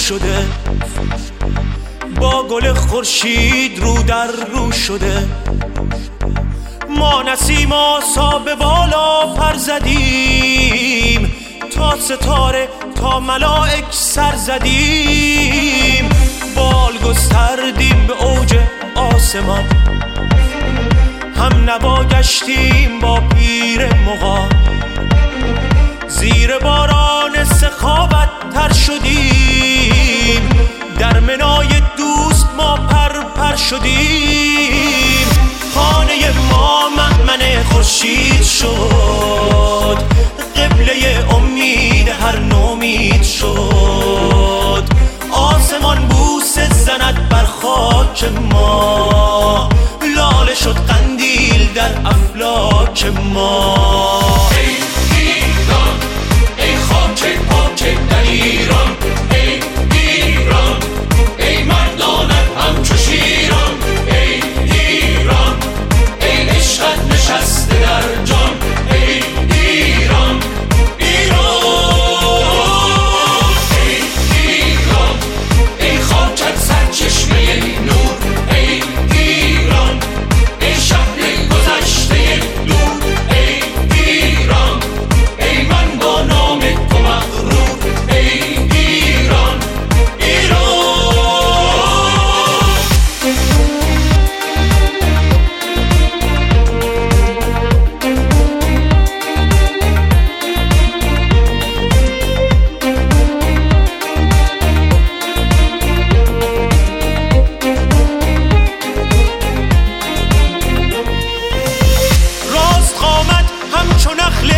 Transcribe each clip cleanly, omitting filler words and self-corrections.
شده، با گل خورشید رو در رو شده. ما نسیم آسا به بالا پر زدیم، تا ستاره تا ملائک سر زدیم. بال گستردیم به اوج آسمان، هم نوا گشتیم با پیر مغان. زیر باران سخاوت تر شدیم، در منای دوست ما پر شدیم. خانه ما مأمن خورشید شد، قبله امید هر نومید شد. آسمان بوسه زند بر خاک ما، لاله شد قندیل در افلاک ما. ای ایران، ای خاک پاک در ایران، ای ایران، ای مردانت همچو شیران. ای ایران، ای عشقت نشسته در جان. ای ایران، ایران، ای ایران، ای خاکت سرچشمه نور. ای ایران، ای شهر گذشته دور. ای ایران، ای من با نام تو مغرور. ای ایران، ایران. راست قامت همچو نخل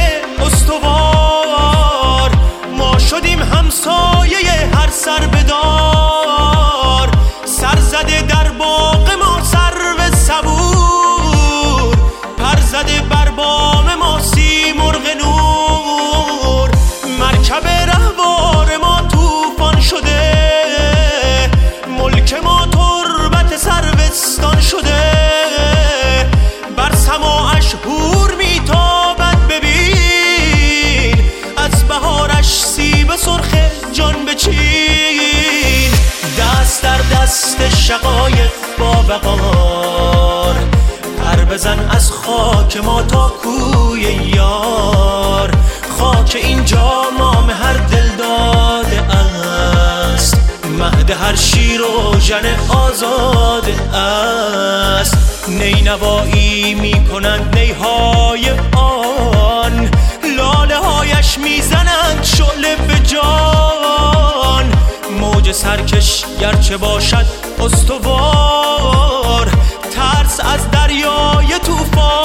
استوار، ما شدیم همسایه هر سربدار. سر زده در باغ ما سرو صبور، پر زده بر بام ما سیمرغ نور. مرکب رهوار ما طوفان شده، ملک ما تربت سروستان شده. بر سماعش هور میتابد ببین، از بهارش سیب سرخ جان بچین. دست در دست شقایق با وقار، پر بزن از خاک ما تا کوی یار. خاک اینجا مام هر دل داده است، مهد هر شیر و ژن آزاده است. نینوایی می کنند نیهای آن، لاله هایش می زنند شعله به جان. موج سرکش گرچه باشد استوار، ترس از دریای طوفان